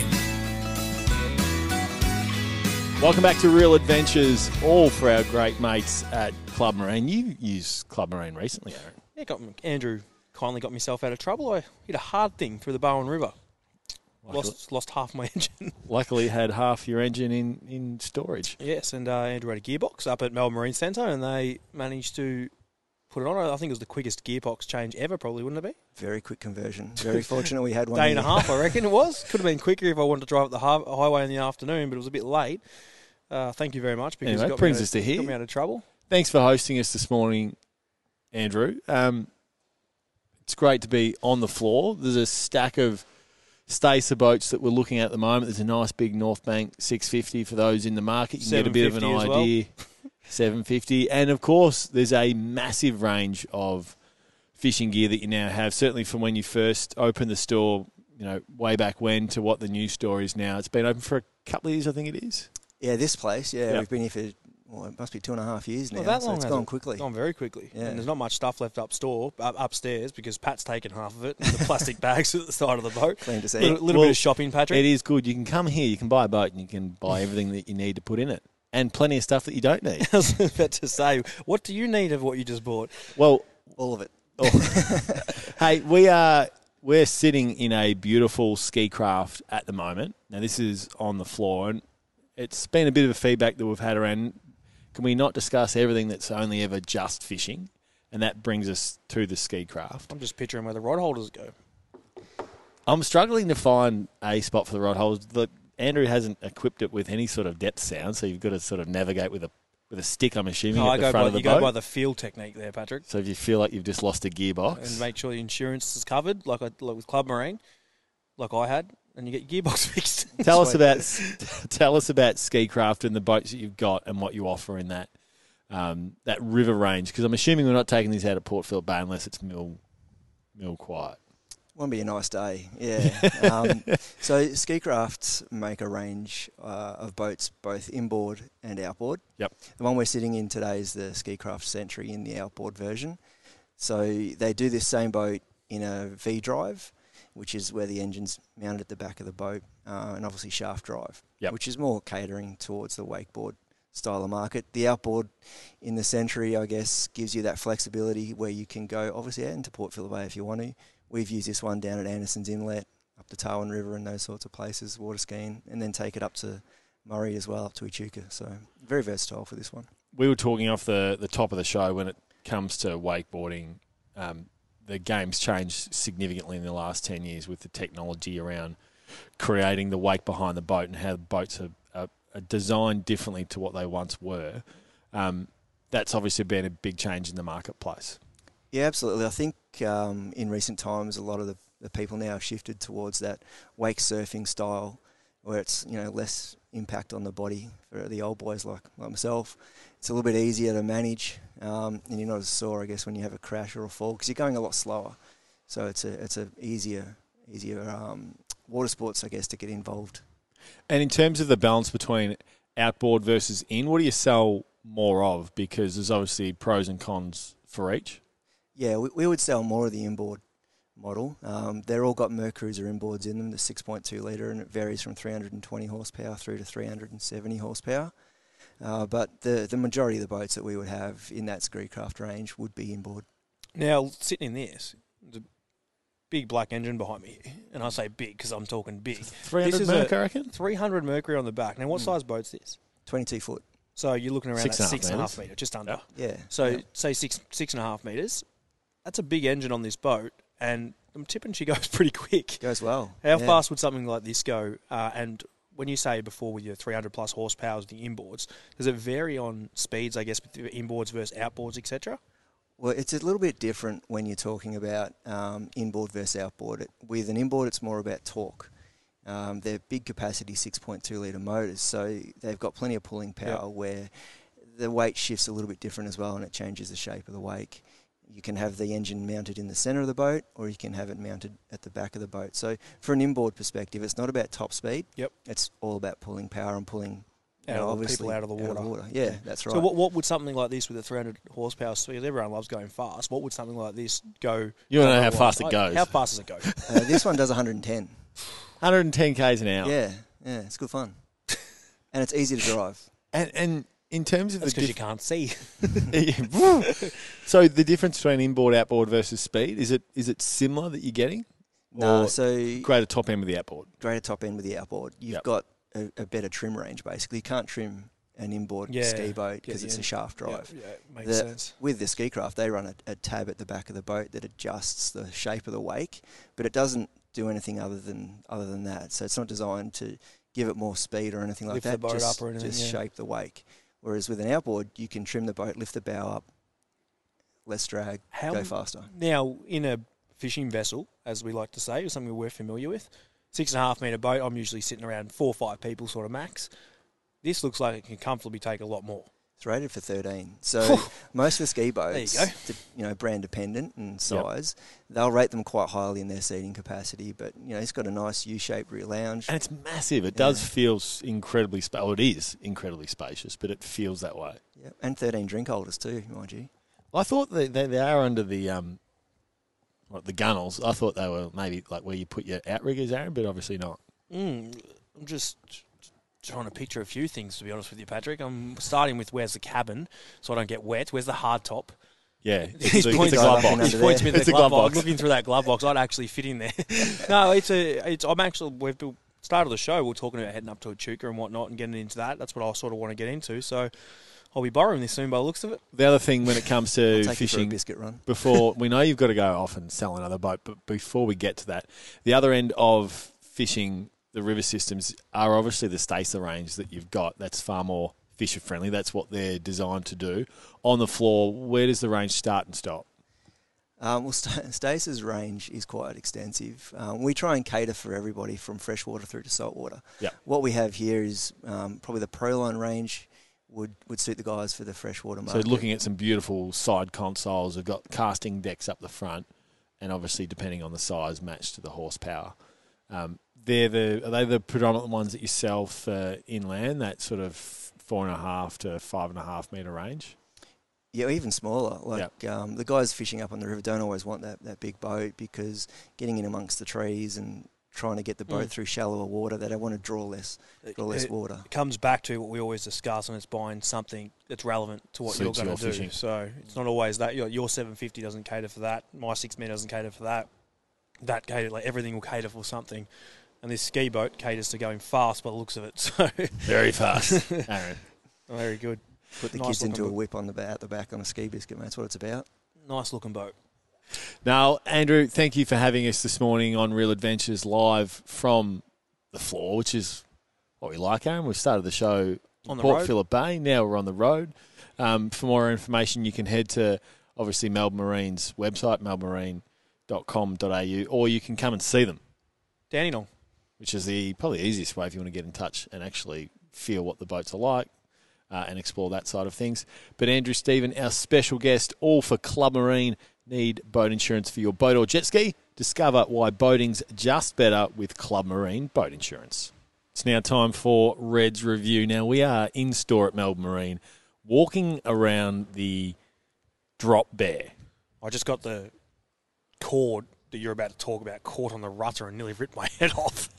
Welcome back to Real Adventures, all for our great mates at Club Marine. You used Club Marine recently, Aaron. Yeah, got Andrew kindly got myself out of trouble. I hit a hard thing through the Bowen River. Luckily, Lost lost half my engine. Luckily, had half your engine in, in storage. Yes, and uh, Andrew had a gearbox up at Melbourne Marine Centre, and they managed to put it on. I think it was the quickest gearbox change ever, probably, wouldn't it be? Very quick conversion. Very fortunate we had one. Day and a half, I reckon it was. Could have been quicker if I wanted to drive up the hi- highway in the afternoon, but it was a bit late. Uh, thank you very much, because Anyway, it got, brings me out, us to here. got me out of trouble. Thanks for hosting us this morning, Andrew. Um, it's great to be on the floor. There's a stack of Stacer boats that we're looking at at the moment. There's a nice big North Bank six fifty for those in the market. You can get a bit of an idea. Well. seven fifty. And, of course, there's a massive range of fishing gear that you now have, certainly from when you first opened the store, you know, way back when, to what the new store is now. It's been open for a couple of years, I think it is. Yeah, this place, yeah, Yep. We've been here for, well, it must be two and a half years now. Well, that so long it's has gone it? quickly. It's gone very quickly. Yeah. And there's not much stuff left up store, up, upstairs, because Pat's taken half of it, and the plastic bags at the side of the boat. Clean to see. A little, little Well, bit of shopping, Patrick. It is good. You can come here, you can buy a boat, and you can buy everything that you need to put in it. And plenty of stuff that you don't need. I was about to say, what do you need of what you just bought? Well, All of it. oh. Hey, we are we're sitting in a beautiful ski craft at the moment. Now, this is on the floor, and it's been a bit of a feedback that we've had around, can we not discuss everything that's only ever just fishing? And that brings us to the ski craft. I'm just picturing where the rod holders go. I'm struggling to find a spot for the rod holders. The, Andrew hasn't equipped it with any sort of depth sound, so you've got to sort of navigate with a with a stick, I'm assuming, Oh, at I the go front by, of the you boat. go by the feel technique there, Patrick. So if you feel like you've just lost a gearbox. And make sure the insurance is covered, like, I, like with Club Marine, like I had, and you get your gearbox fixed. Tell us Sweet. about tell us about Skicraft and the boats that you've got and what you offer in that um, that river range. Because I'm assuming we're not taking these out of Port Phillip Bay unless it's mill mill quiet. Won't be a nice day, yeah. um, so ski crafts make a range uh, of boats, both inboard and outboard. Yep. The one we're sitting in today is the Ski Craft Sentry in the outboard version. So they do this same boat in a V-drive, which is where the engine's mounted at the back of the boat, uh, and obviously shaft drive, Yep. which is more catering towards the wakeboard style of market. The outboard in the Sentry, I guess, gives you that flexibility where you can go, obviously, out into Port Phillip Bay if you want to. We've used this one down at Anderson's Inlet, up the Tarwin River and those sorts of places, water skiing, and then take it up to Murray as well, up to Echuca. So very versatile for this one. We were talking off the, the top of the show when it comes to wakeboarding. Um, the game's changed significantly in the last ten years with the technology around creating the wake behind the boat and how the boats are, are, are designed differently to what they once were. Um, that's obviously been a big change in the marketplace. Yeah, absolutely. I think um, in recent times, a lot of the, the people now have shifted towards that wake surfing style, where it's, you know, less impact on the body for the old boys like, like myself. It's a little bit easier to manage, um, and you're not as sore, I guess, when you have a crash or a fall, because you're going a lot slower. So it's a it's a easier easier um, water sports, I guess, to get involved. And in terms of the balance between outboard versus in, what do you sell more of? Because there's obviously pros and cons for each. Yeah, we, we would sell more of the inboard model. Um, they're all got Mercruiser inboards in them, the six point two litre, and it varies from three hundred twenty horsepower through to three hundred seventy horsepower. Uh, but the, the majority of the boats that we would have in that Screecraft range would be inboard. Now, sitting in this, there's a big black engine behind me, and I say big because I'm talking big. three hundred This is Merc, a I reckon? three hundred Mercury on the back. Now, what Mm. size boat's this? twenty-two foot. So you're looking around Six that and a half six and a half metres. metre, just under. Yep. Yeah. So yeah. say six six and a half metres. That's a big engine on this boat, and I'm tipping she goes pretty quick. Goes well. How yeah. fast would something like this go? Uh, and when you say before with your three hundred plus horsepower with the inboards, does it vary on speeds, I guess, with the inboards versus outboards, et cetera? Well, it's a little bit different when you're talking about um, inboard versus outboard. It, with an inboard, it's more about torque. Um, they're big capacity six point two litre motors, so they've got plenty of pulling power Yep. where the weight shifts a little bit different as well, and it changes the shape of the wake. You can have the engine mounted in the centre of the boat, or you can have it mounted at the back of the boat. So for an inboard perspective, it's not about top speed. Yep. It's all about pulling power and pulling you Out know, of the obviously people out of the water. Yeah, that's right. So what, what would something like this with a three hundred horsepower speed, everyone loves going fast, what would something like this go? You wanna know how power-wise? fast it Like, goes. How fast does it go? uh, this one does one hundred ten. one hundred ten k's an hour. Yeah, yeah, it's good fun. And it's easy to drive. And, and in terms of That's the because you diff- can't see. so the difference between inboard, outboard versus speed, is it is it similar that you're getting? No, Or so greater top end with the outboard? greater top end with the outboard. You've Yep. got a, a better trim range, basically. You can't trim an inboard Yeah, ski boat because yeah, it's yeah. a shaft drive. Yeah, yeah, makes The- sense. With the Skicraft, they run a, a tab at the back of the boat that adjusts the shape of the wake, but it doesn't do anything other than other than that. So it's not designed to give it more speed or anything like Lift the that. boat just up or anything, just yeah. shape the wake. Whereas with an outboard, you can trim the boat, lift the bow up, less drag, How go m- faster. Now, in a fishing vessel, as we like to say, or something we're familiar with, six and a half metre boat, I'm usually sitting around four or five people sort of max. This looks like it can comfortably take a lot more. It's rated for thirteen. So most of the ski boats, There you go. de- you know, brand dependent and size, they'll rate them quite highly in their seating capacity. But you know, it's got a nice U-shaped rear lounge. And it's massive. It does Yeah. feel s- incredibly spacious. Well, it is incredibly spacious, but it feels that way. Yep. And thirteen drink holders too, mind you. I thought they, they, they are under the um, what, the gunnels. I thought they were maybe like where you put your outriggers, Aaron, but obviously not. Mm, I'm just trying to picture a few things, to be honest with you, Patrick. I'm starting with where's the cabin so I don't get wet. Where's the hard top? Yeah, it's, He's a, it's a pointing- glove He box. He points me to It's the a glove glove box. box. Looking through that glove box, I'd actually fit in there. No, it's a. It's. I'm actually. We've built, started the show. We're talking about heading up to Echuca and whatnot and getting into that. That's what I sort of want to get into. So I'll be borrowing this soon by the looks of it. The other thing when it comes to Take you for a fishing, biscuit run. before we know you've got to go off and sell another boat, but before we get to that, the other end of fishing the river systems are obviously the Stacer range that you've got. That's far more fisher friendly. That's what they're designed to do. On the floor, where does the range start and stop? Um, well, St- Stace's range is quite extensive. Um, we try and cater for everybody from freshwater through to saltwater. Yep. What we have here is um, probably the Proline range would, would suit the guys for the freshwater market. So looking at some beautiful side consoles, they've got casting decks up the front, and obviously depending on the size, matched to the horsepower. Um, they're the are they the predominant ones that you sell for inland? That sort of four and a half to five and a half meter range. Yeah, even smaller. Like um, the guys fishing up on the river don't always want that, that big boat because getting in amongst the trees and trying to get the boat Mm. through shallower water, they don't want to draw less, draw less It- water. It comes back to what we always discuss, and it's buying something that's relevant to what Suits you're going your to do. fishing. So it's not always that your, your seven fifty doesn't cater for that. My six metre doesn't cater for that. That cater like everything will cater for something. And this ski boat caters to going fast by the looks of it. So Very fast, Aaron. very good. Put the Nice kids looking into a boat. whip on the ba- at the back on a ski biscuit, mate. That's what it's about. Nice looking boat. Now, Andrew, thank you for having us this morning on Real Adventures live from the floor, which is what we like, Aaron. We've started the show On in the Port road. Phillip Bay. Now we're on the road. Um, for more information, you can head to, obviously, Melbourne Marine's website, melbourne marine dot com dot a u, or you can come and see them, Dandenong. which is the probably easiest way if you want to get in touch and actually feel what the boats are like uh, and explore that side of things. But Andrew Stephen, our special guest, all for Club Marine. Need boat insurance for your boat or jet ski? Discover why boating's just better with Club Marine Boat Insurance. It's now time for Red's Review. Now, we are in store at Melbourne Marine, walking around the drop bear. I just got the cord that you're about to talk about caught on the rudder and nearly ripped my head off.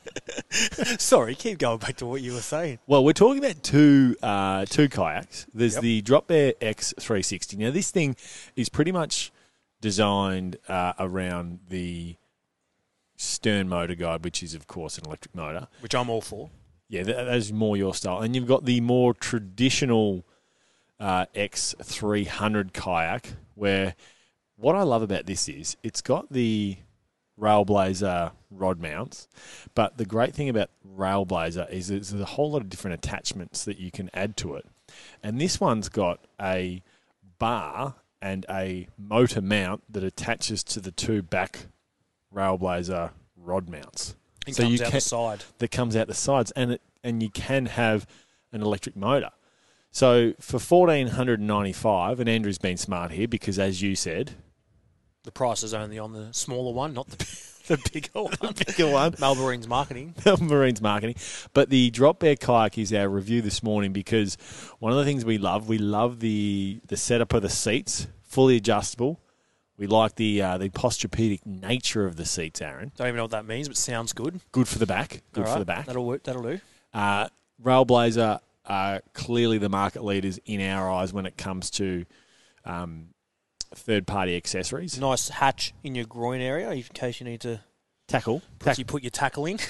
Sorry, keep going back to what you were saying. Well, we're talking about two uh, two kayaks. There's Yep. the Drop Bear X three sixty. Now, this thing is pretty much designed uh, around the Stern Motor Guide, which is, of course, an electric motor. Which I'm all for. Yeah, that, that is more your style. And you've got the more traditional uh, X three hundred kayak, where what I love about this is it's got the Railblazer rod mounts, but the great thing about Railblazer is there's a whole lot of different attachments that you can add to it. And this one's got a bar and a motor mount that attaches to the two back Railblazer rod mounts. It So comes you out can- the side. That comes out the sides, and it, and you can have an electric motor. So for fourteen ninety-five, and Andrew's been smart here because, as you said, The price is only on the smaller one, not the the bigger one. bigger one, Malbarine's marketing. Marine's marketing. But the Drop Bear kayak is our review this morning because one of the things we love, we love the the setup of the seats, fully adjustable. We like the uh, the posturepedic nature of the seats, Aaron. Don't even know what that means, but sounds good. Good for the back. Good All for right, the back. That'll work. That'll do. Uh, Railblazer are clearly the market leaders in our eyes when it comes to um, third-party accessories. Nice hatch in your groin area in case you need to Tackle. put, Tack- you put your tackle in.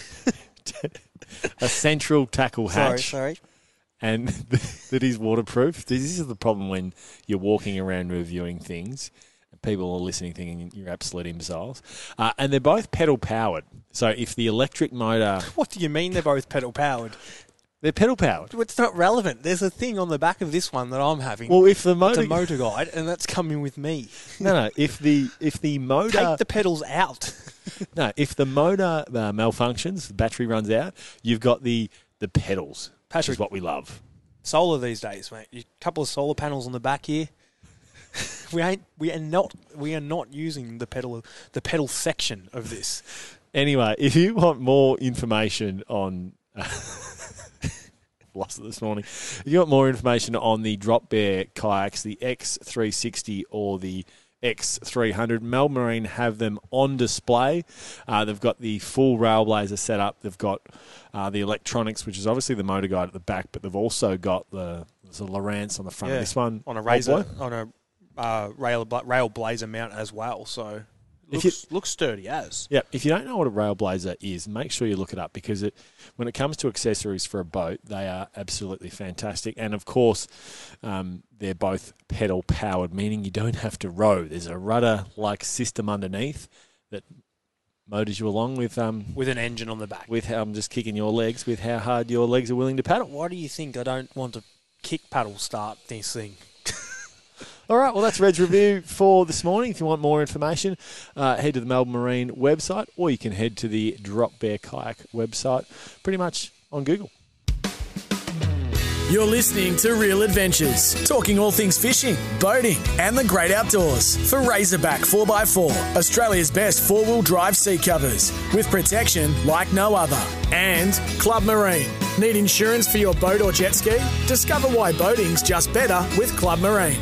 a central tackle sorry, hatch. sorry. And that is waterproof. This is the problem when you're walking around reviewing things. People are listening thinking you're absolute imbeciles. Uh, and they're both pedal-powered. So if the electric motor... What do you mean they're both pedal powered? They're pedal-powered. It's not relevant. There's a thing on the back of this one that I'm having. Well, if the it's motor... a motor guide, and that's coming with me. No, no. If the, if the motor... Take the pedals out. No, if the motor uh, malfunctions, the battery runs out, you've got the, the pedals, which Patrick. is what we love. Solar these days, mate. A couple of solar panels on the back here. we ain't. We are not. We are not using the pedal. The pedal section of this. Anyway, if you want more information on... lost it this morning. If you want more information on the Drop Bear kayaks, the X three sixty or the X three hundred, Melbourne Marine have them on display. Uh, they've got the full Railblazer setup. They've got uh, the electronics, which is obviously the motor guide at the back, but they've also got the, the Lowrance on the front Yeah, of this one. on a Old razor, boy. on a uh, rail rail blazer mount as well. So If looks, looks sturdy as. Yeah, if you don't know what a Railblazer is, make sure you look it up because it, when it comes to accessories for a boat, they are absolutely fantastic. And of course, um, they're both pedal powered, meaning you don't have to row. There's a rudder-like system underneath that motors you along with um, With an engine on the back. with how I'm just kicking your legs, with how hard your legs are willing to paddle. Why do you think I don't want to kick paddle start this thing? All right, well, that's Red's review for this morning. If you want more information, uh, head to the Melbourne Marine website, or you can head to the Drop Bear Kayak website, pretty much on Google. You're listening to Real Adventures, talking all things fishing, boating, and the great outdoors for Razorback four by four, Australia's best four-wheel drive seat covers with protection like no other. And Club Marine. Need insurance for your boat or jet ski? Discover why boating's just better with Club Marine.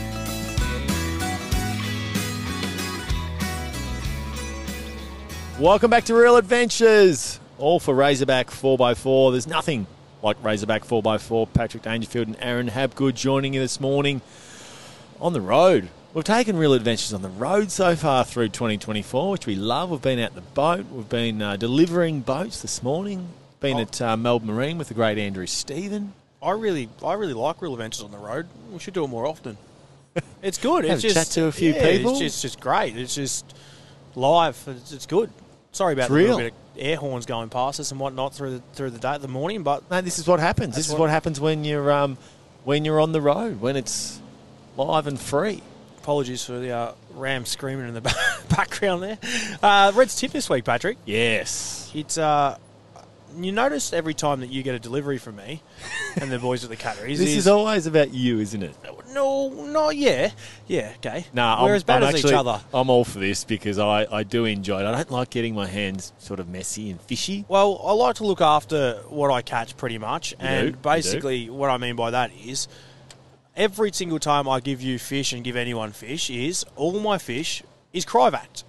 Welcome back to Real Adventures, all for Razorback four by four. There's nothing like Razorback four by four. Patrick Dangerfield and Aaron Habgood joining you this morning on the road. We've taken Real Adventures on the road so far through twenty twenty-four, which we love. We've been out the boat. We've been uh, delivering boats this morning. Been Oh. at uh, Melbourne Marine with the great Andrew Stephen. I really, I really like Real Adventures on the road. We should do it more often. It's good. Have It's a just chat to a few yeah, people. It's just, it's just great. It's just live. It's, it's good. Sorry about It's the little real. bit of air horns going past us and whatnot through the through the day, the morning, but Mate, this is what happens. That's This is what- what happens when you're um, when you're on the road, when it's live and free. apologies for the uh, ram screaming in the background there. Uh, Red's tip this week, Patrick. Yes. It's uh, you notice every time that you get a delivery from me and the boys at the Catteries. This is always about you, isn't it? no, no, yeah, yeah, okay. No, we're I'm, as bad I'm as actually, each other. I'm all for this because I, I do enjoy it. I don't like getting my hands sort of messy and fishy. Well, I like to look after what I catch pretty much, You and do, you basically what I mean by that is every single time I give you fish and give anyone fish is all my fish is cryovac.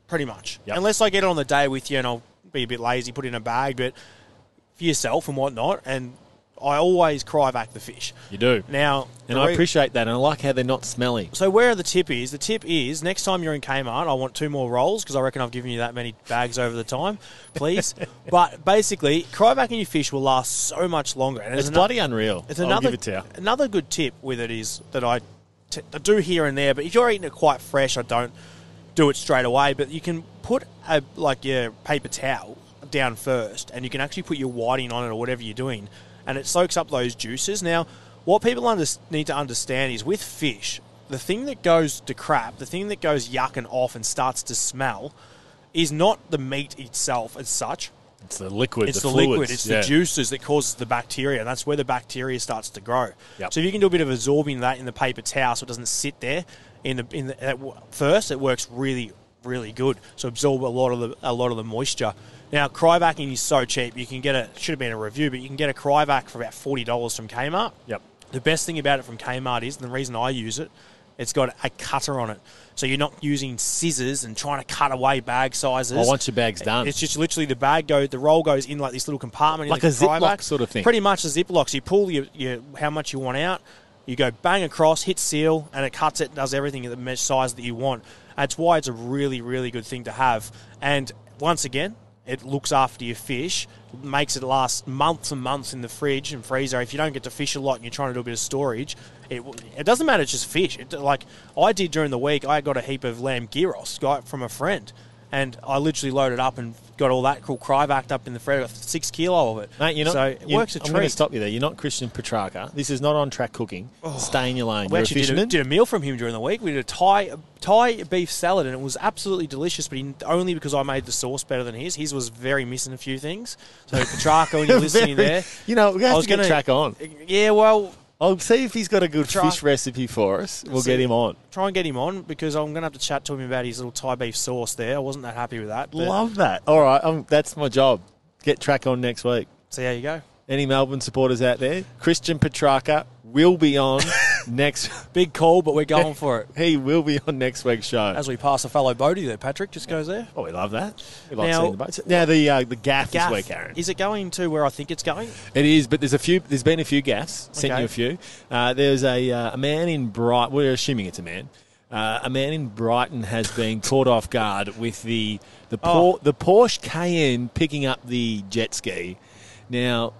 pretty much. Yep. Unless I get it on the day with you and I'll be a bit lazy, put it in a bag, but for yourself and whatnot, and I always cryovac the fish. You do. Now, And the I re- appreciate that, and I like how they're not smelly. So where the tip is, the tip is, next time you're in Kmart, I want two more rolls, because I reckon I've given you that many bags over the time, please. But basically, cryovacing your fish will last so much longer. And It's ano- bloody unreal. It's I'll another, give it to you. another good tip with it is that I, t- I do here and there, but if you're eating it quite fresh, I don't do it straight away. But you can put a, like your paper towel down first, and you can actually put your whiting on it or whatever you're doing, and it soaks up those juices. Now, what people under- need to understand is with fish, the thing that goes to crap, the thing that goes yucking off and starts to smell, is not the meat itself as such. It's the liquid, It's the, the, fluids. liquid, it's yeah. the juices that causes the bacteria, and that's where the bacteria starts to grow. Yep. So if you can do a bit of absorbing that in the paper towel so it doesn't sit there in the, in the, at w- first, it works really, really good. So absorb a lot of the a lot of the moisture. Now, cryovacing is so cheap. You can get a, should have been a review, but you can get a cryovac for about forty dollars from Kmart. Yep. The best thing about it from Kmart is, and the reason I use it, it's got a cutter on it. So you're not using scissors and trying to cut away bag sizes. Oh, once your bag's done. It's just literally the bag go, the roll goes in like this little compartment. Like in a the Ziploc cryovac. sort of thing. Pretty much a Ziploc. So you pull your, your how much you want out, you go bang across, hit seal, and it cuts it, does everything at the mesh size that you want. That's why it's a really, really good thing to have. And once again, it looks after your fish, makes it last months and months in the fridge and freezer. If you don't get to fish a lot and you're trying to do a bit of storage, it it doesn't matter, it's just fish. It, like I did during the week, I got a heap of lamb gyros got from a friend, and I literally loaded up and got all that cool cryovac'd up in the fridge, six kilo of it. Mate, you're not, so it you- works a I'm going to treat. stop you there. You're not Christian Petrarca. This is not on-track cooking. Stay in your lane. We You're a actually did a, fisherman. did a meal from him during the week. We did a Thai Thai beef salad, and it was absolutely delicious, but he, only because I made the sauce better than his. His was very missing a few things. So, Petrarca, when you're listening Very- there... You know, we're going I to have was to get gonna- track on. Yeah, well, I'll see if he's got a good Try- fish recipe for us. We'll See- get him on. try and get him on, because I'm going to have to chat to him about his little Thai beef sauce there. I wasn't that happy with that. But Love that. All right, um, that's my job. Get track on next week. see how you go. Any Melbourne supporters out there? Christian Petrarca will be on next. Big call, but we're going for it. He will be on next week's show. As we pass a fellow boatie there, Patrick, just goes there. Oh, we love that. We like Now- seeing the boats. Now the uh, the gaff, Gaff, this week, Aaron. is it going to where I think it's going? It is, but there's a few. There's been a few gaffs. Sent Okay. you a few. Uh, there's a uh, a man in Brighton. We're assuming it's a man. Uh, a man in Brighton has been caught off guard with the the Oh. Por- the Porsche Cayenne picking up the jet ski. Now,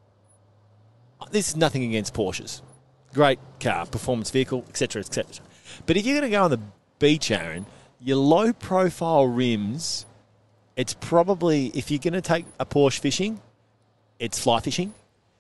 this is nothing against Porsches. Great car, performance vehicle, et cetera, et cetera. But if you're going to go on the beach, Aaron, your low-profile rims, it's probably, if you're going to take a Porsche fishing, it's fly fishing.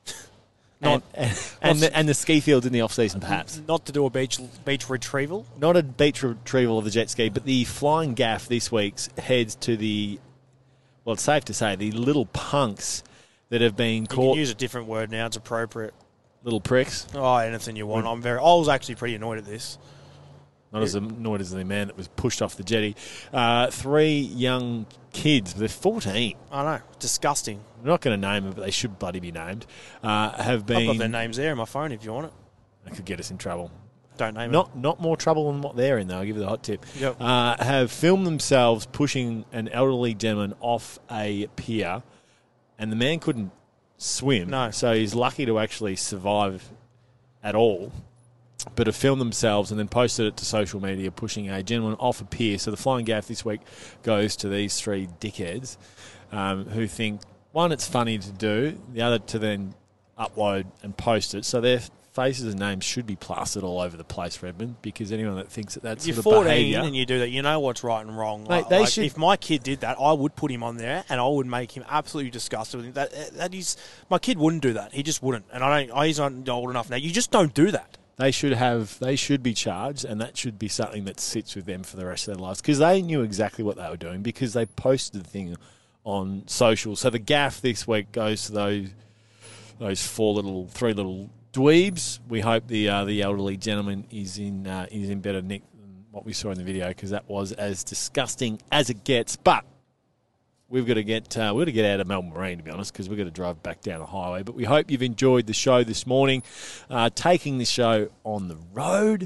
Not- and, and, and, the, and the ski fields in the off-season, perhaps. Not to do a beach beach retrieval. Not a beach retrieval of the jet ski, but the flying gaff this week heads to the, well, it's safe to say, the little punks that have been You caught, can use a different word now. It's appropriate. little pricks. Oh, anything you want. I'm very. I was actually pretty annoyed at this. Not as annoyed as the man that was pushed off the jetty. Uh, three young kids, they're fourteen. I know. Disgusting. I'm not going to name them, but they should bloody be named. Uh, have I've got their been. names there on my phone if you want it. That could get us in trouble. Don't name Not not more trouble than what they're in, though. I'll give you the hot tip. Yep. Uh, have filmed themselves pushing an elderly gentleman off a pier, and the man couldn't swim. No. So he's lucky to actually survive at all. But have filmed themselves and then posted it to social media, pushing a gentleman off a pier. So the flying gaff this week goes to these three dickheads um, who think, one, it's funny to do, the other to then upload and post it. So their faces and names should be plastered all over the place, Redmond, because anyone that thinks that that's You're sort of fourteen behaviour... and you do that. You know what's right and wrong. Mate, Like- they like, should- If my kid did that, I would put him on there and I would make him absolutely disgusted with him. That that is, my kid wouldn't do that. He just wouldn't. And I don't. He's not old enough now. You just don't do that. They should have. They should be charged, and that should be something that sits with them for the rest of their lives, because they knew exactly what they were doing, because they posted the thing on social. So the gaff this week goes to those those four little, three little dweebs. We hope the uh, the elderly gentleman is in uh, is in better nick than what we saw in the video, because that was as disgusting as it gets. But we've got to get uh, we've got to get out of Melbourne Marine, to be honest, because we've got to drive back down the highway. But we hope you've enjoyed the show this morning. Uh, taking the show on the road,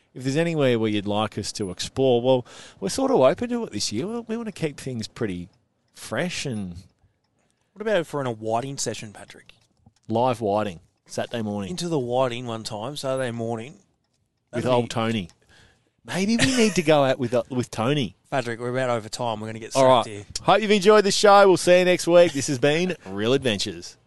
if there's anywhere where you'd like us to explore, well, we're sort of open to it this year. We want to keep things pretty fresh and What about for an, a whiting session, Patrick? live whiting Saturday morning Into the whiting one time, Saturday morning. with That'd old be- Tony. Maybe we need to go out with uh, with Tony. Patrick, we're about over time. We're going to get All sacked right. here. Hope you've enjoyed the show. We'll see you next week. This has been Real Adventures.